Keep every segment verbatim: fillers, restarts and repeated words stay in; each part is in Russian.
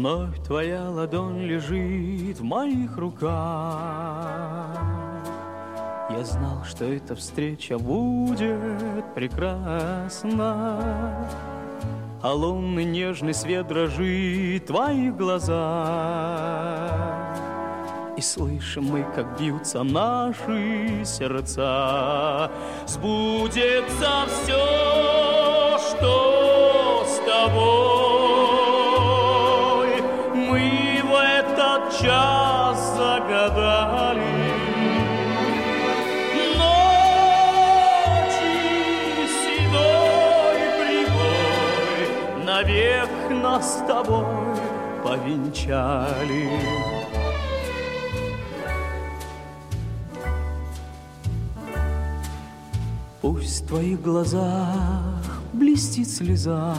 Вновь твоя ладонь лежит в моих руках. Я знал, что эта встреча будет прекрасна, а лунный нежный свет дрожит в твоих глазах. И слышим мы, как бьются наши сердца. Сбудется все, что с тобой мы в этот час загадали. Ночи седой прибой навек нас с тобой повенчали. Пусть в твоих глазах блестит слеза,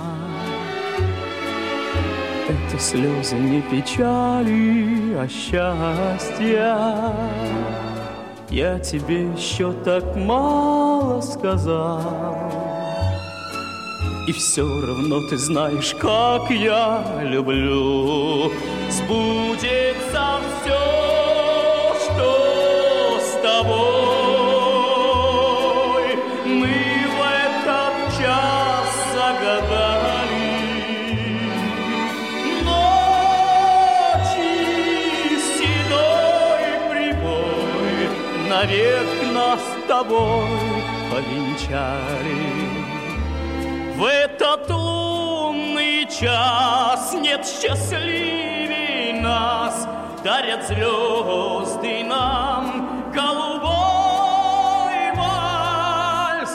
это слезы не печали, а счастья. Я тебе еще так мало сказал, и все равно ты знаешь, как я люблю. Сбудется все, что с тобой навек нас с тобой повенчали. В этот лунный час нет счастливей нас, дарят звезды нам голубой вальс.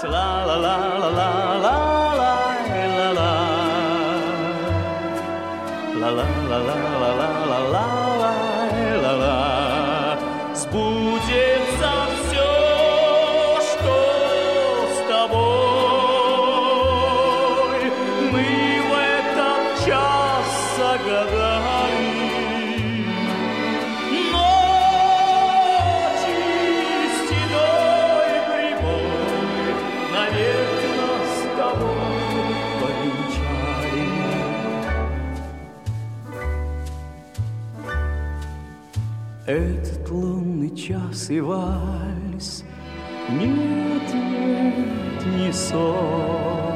Ла-ла-ла-ла-ла-ла-ла-ла, ла-ла-ла-ла-ла-ла-ла-ла-ла. Сбудется все, что с тобой мы в этот час загадали. Ночи седой прибой навек нас с тобой повенчали. Этот лунный час и вальс, нет, нет, не сон.